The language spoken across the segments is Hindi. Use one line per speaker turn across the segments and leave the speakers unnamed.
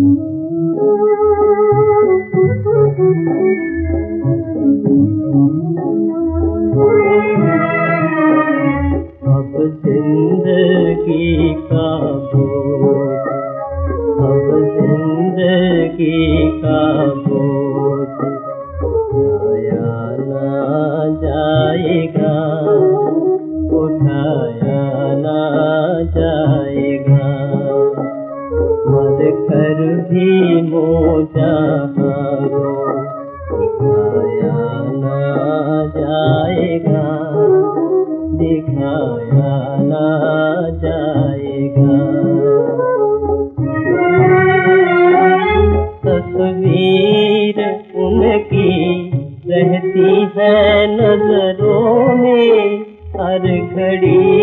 अब जिंदगी का बोझ, अब जिंदगी का बोझ उठाया ना जाएगा, उठाया ना जाएगा। मर कर भी मोजाहारो दिखाया ना जाएगा, दिखाया ना जाएगा। तस्वीर उनकी रहती है नजरों में हर घड़ी,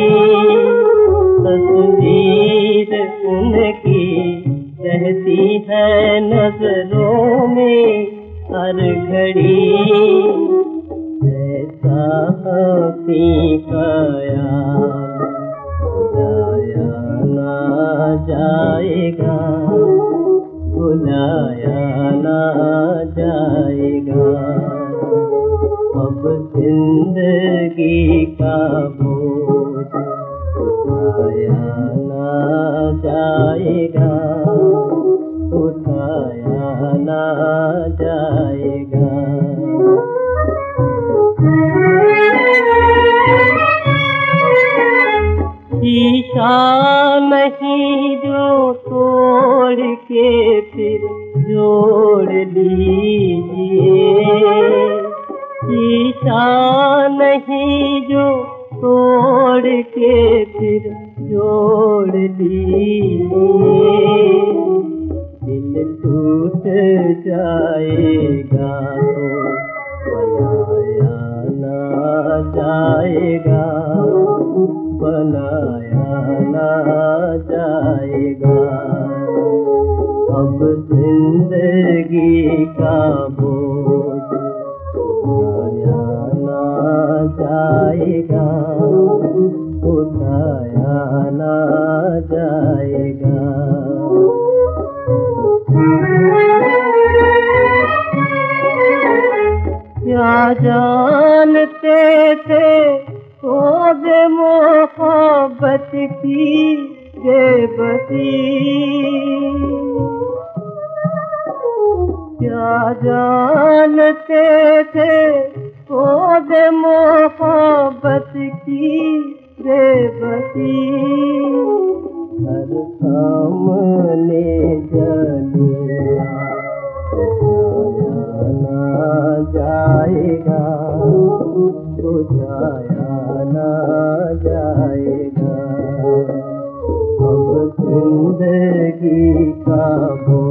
तस्वीर उनकी रहती है नजरों में हर घड़ी। ऐसा हकीका याद भुलाया ना जाएगा, भुलाया ना जाएगा। अब जिंदगी का बोझ उठाया ना जाएगा, उठाया ना जाएगा। शीशा नहीं जो तोड़ के फिर जोड़ लीजिए, शीशा नहीं जो तोड़ के फिर जोड़ लीजिए। दिल टूट जाएगा तो बनाया ना जाएगा, बनाया ना जाएगा। अब जिंदगी का बोझ उठाया ना जाएगा, उठाया ना जाएगा। क्या जानते थे खोज मोहब्बत की बेबसी, क्या जानते थे खोज मोहब्बत की बेबसी। हर सामने जलिया बुझाया ना जाएगा, बुझाया ना जाएगा। अब जिंदगी का